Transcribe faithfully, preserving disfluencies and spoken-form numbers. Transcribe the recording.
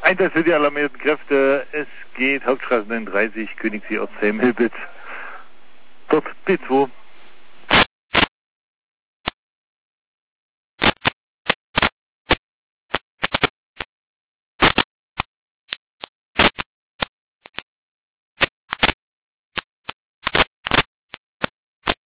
Einsatz für die alarmierten Kräfte. Es geht Hauptstraße neununddreißig, Königssee, Ortsheim, Hilbitz. Dort B zwei.